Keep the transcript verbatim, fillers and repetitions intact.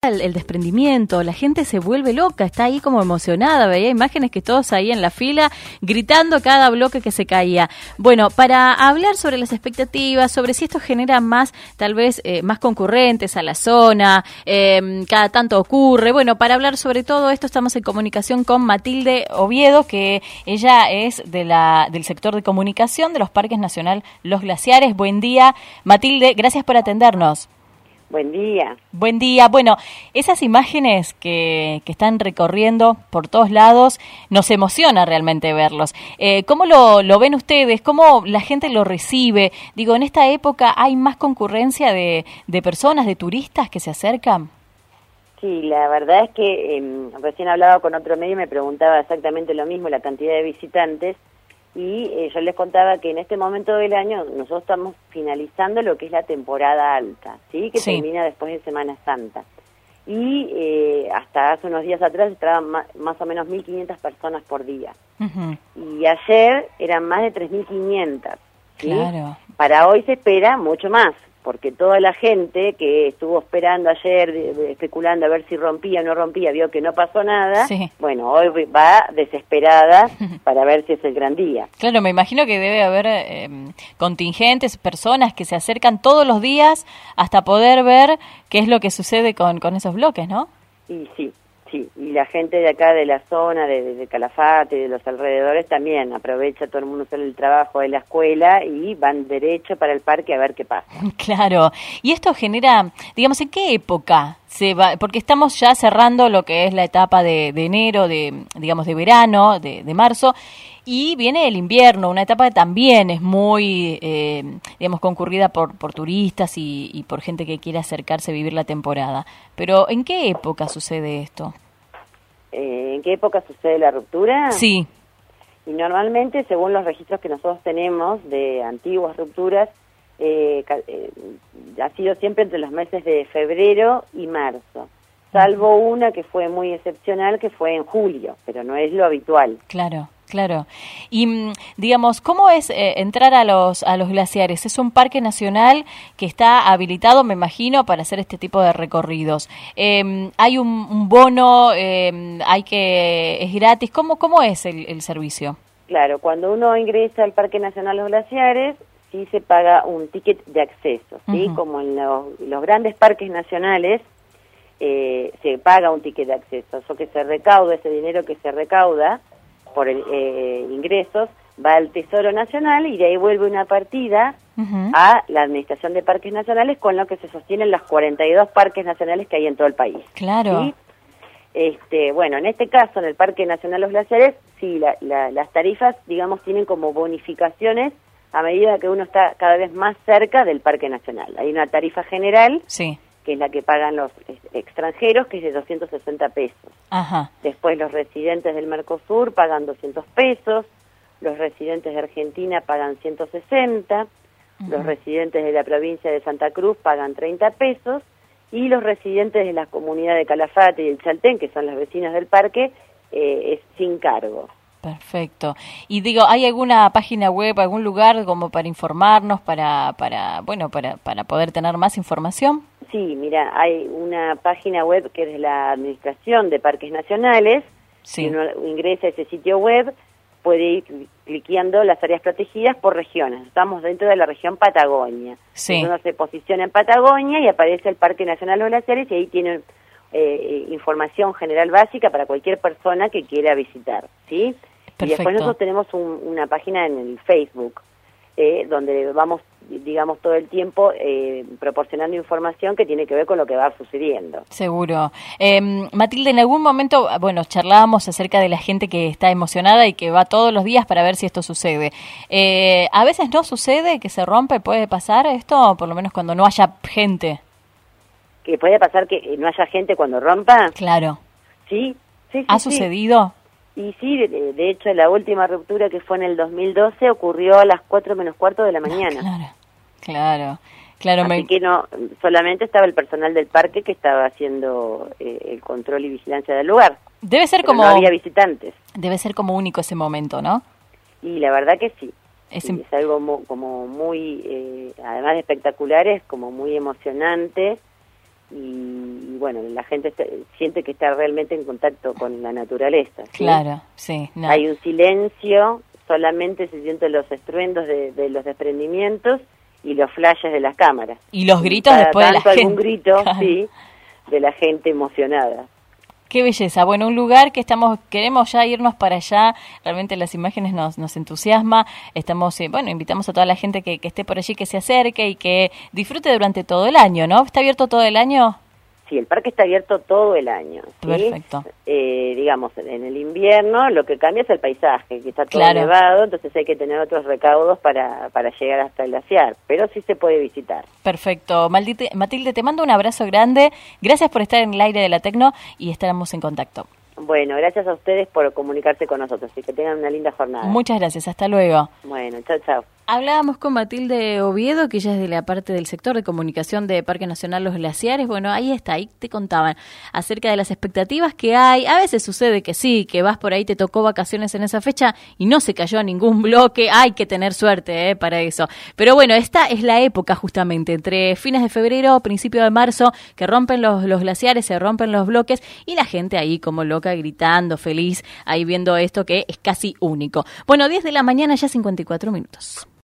el, el desprendimiento, la gente se vuelve loca, está ahí como emocionada, veía imágenes que todos ahí en la fila gritando cada bloque que se caía. Bueno, para hablar sobre las expectativas, sobre si esto genera más, tal vez, eh, más concurrentes a la zona, eh, cada tanto ocurre, bueno, para hablar sobre todo esto estamos en comunicación con Matilde Oviedo, que ella es de la del sector de comunicación de los Parques Nacional Los Glaciares. Buen día, Matilde, gracias por atendernos. Buen día. Buen día. Bueno, esas imágenes que, que están recorriendo por todos lados, nos emociona realmente verlos. Eh, ¿Cómo lo, lo ven ustedes? ¿Cómo la gente lo recibe? Digo, en esta época hay más concurrencia de, de personas, de turistas que se acercan. Sí, la verdad es que eh, recién hablaba con otro medio y me preguntaba exactamente lo mismo, la cantidad de visitantes, y eh, yo les contaba que en este momento del año nosotros estamos finalizando lo que es la temporada alta, ¿sí? Que sí. Termina después de Semana Santa. Y eh, hasta hace unos días atrás estaban más, más o menos mil quinientas personas por día. Uh-huh. Y ayer eran más de tres mil quinientas. ¿sí? Claro. Para hoy se espera mucho más, porque toda la gente que estuvo esperando ayer, de, de, especulando a ver si rompía o no rompía, vio que no pasó nada, sí. Bueno, hoy va desesperada para ver si es el gran día. Claro, me imagino que debe haber eh, contingentes, personas que se acercan todos los días hasta poder ver qué es lo que sucede con, con esos bloques, ¿no? Y sí. Sí, y la gente de acá de la zona, de, de Calafate, de los alrededores también aprovecha, todo el mundo sale del trabajo, de la escuela y van derecho para el parque a ver qué pasa. Claro, y esto genera, digamos, ¿en qué época se va? Porque estamos ya cerrando lo que es la etapa de, de enero, de digamos de verano, de, de marzo, y viene el invierno, una etapa que también es muy, eh, digamos, concurrida por, por turistas y, y por gente que quiere acercarse a vivir la temporada. Pero, ¿en qué época sucede esto? Eh, ¿En qué época sucede la ruptura? Sí. Y normalmente, según los registros que nosotros tenemos de antiguas rupturas, eh, eh, ha sido siempre entre los meses de febrero y marzo. Salvo una que fue muy excepcional, que fue en julio, pero no es lo habitual. Claro. Claro. Y, digamos, ¿cómo es eh, entrar a los a los glaciares? Es un parque nacional que está habilitado, me imagino, para hacer este tipo de recorridos. Eh, ¿Hay un, un bono? Eh, ¿Hay que es gratis? ¿Cómo cómo es el, el servicio? Claro, cuando uno ingresa al Parque Nacional Los Glaciares, sí se paga un ticket de acceso, ¿sí? Uh-huh. Como en los, los grandes parques nacionales, eh, se paga un ticket de acceso. Eso que se recauda, ese dinero que se recauda por el, eh, ingresos, va al Tesoro Nacional y de ahí vuelve una partida uh-huh. a la Administración de Parques Nacionales, con lo que se sostienen los cuarenta y dos parques nacionales que hay en todo el país. Claro. ¿Sí? Este, bueno, en este caso, en el Parque Nacional Los Glaciares, sí, la, la, las tarifas, digamos, tienen como bonificaciones a medida que uno está cada vez más cerca del Parque Nacional. Hay una tarifa general, sí. que es la que pagan los extranjeros, que es de doscientos sesenta pesos. Ajá. Después los residentes del Mercosur pagan doscientos pesos, los residentes de Argentina pagan ciento sesenta, uh-huh. los residentes de la provincia de Santa Cruz pagan treinta pesos, y los residentes de la comunidad de Calafate y el Chaltén, que son los vecinos del parque, eh, es sin cargo. Perfecto. Y digo, ¿hay alguna página web, algún lugar como para informarnos, para, para bueno, para, para poder tener más información? Sí, mira, hay una página web que es de la Administración de Parques Nacionales. Sí. Si uno ingresa a ese sitio web, puede ir cliqueando las áreas protegidas por regiones. Estamos dentro de la región Patagonia. Sí. Uno se posiciona en Patagonia y aparece el Parque Nacional Los Glaciares y ahí tiene eh, información general básica para cualquier persona que quiera visitar, ¿sí? Perfecto. Y después nosotros tenemos un, una página en el Facebook, eh, donde vamos, digamos, todo el tiempo eh, proporcionando información que tiene que ver con lo que va sucediendo. Seguro. Eh, Matilde, en algún momento, bueno, charlábamos acerca de la gente que está emocionada y que va todos los días para ver si esto sucede. Eh, a veces no sucede, que se rompe, puede pasar esto, por lo menos cuando no haya gente. ¿Que puede pasar que no haya gente cuando rompa? Claro. Sí, sí, sí. ¿Ha sí. sucedido? Y sí, de, de hecho, la última ruptura, que fue en el dos mil doce, ocurrió a las cuatro menos cuarto de la mañana. Claro, claro. Claro, Así me... que no, solamente estaba el personal del parque que estaba haciendo eh, el control y vigilancia del lugar. Debe ser Pero como... no había visitantes. Debe ser como único ese momento, ¿no? Y la verdad que sí. Es, sí, es algo mo, como muy, eh, además de espectacular, es como muy emocionante. y, y bueno, la gente se, siente que está realmente en contacto con la naturaleza, ¿sí? Claro, sí. No. Hay un silencio, solamente se sienten los estruendos de, de los desprendimientos y los flashes de las cámaras. Y los gritos Cada después de la tanto gente. algún grito, sí, de la gente emocionada. Qué belleza. Bueno, un lugar que estamos, queremos ya irnos para allá. Realmente las imágenes nos, nos entusiasma. Estamos, eh, bueno, invitamos a toda la gente que, que esté por allí, que se acerque y que disfrute durante todo el año, ¿no? ¿Está abierto todo el año? Sí, el parque está abierto todo el año, ¿sí? Perfecto. Eh, digamos, en el invierno lo que cambia es el paisaje, que está todo Claro. nevado, entonces hay que tener otros recaudos para, para llegar hasta el glaciar, pero sí se puede visitar. Perfecto. Maldite, Matilde, te mando un abrazo grande. Gracias por estar en el aire de la Tecno y estaremos en contacto. Bueno, gracias a ustedes por comunicarse con nosotros y que tengan una linda jornada. Muchas gracias. Hasta luego. Bueno, chao, chao. Hablábamos con Matilde Oviedo, que ella es de la parte del sector de comunicación de Parque Nacional Los Glaciares. Bueno, ahí está, ahí te contaban acerca de las expectativas que hay. A veces sucede que sí, que vas por ahí, te tocó vacaciones en esa fecha y no se cayó ningún bloque. Hay que tener suerte eh, para eso. Pero bueno, esta es la época justamente, entre fines de febrero, principio de marzo, que rompen los, los glaciares, se rompen los bloques y la gente ahí como loca gritando, feliz, ahí viendo esto que es casi único. Bueno, diez de la mañana, ya cincuenta y cuatro minutos.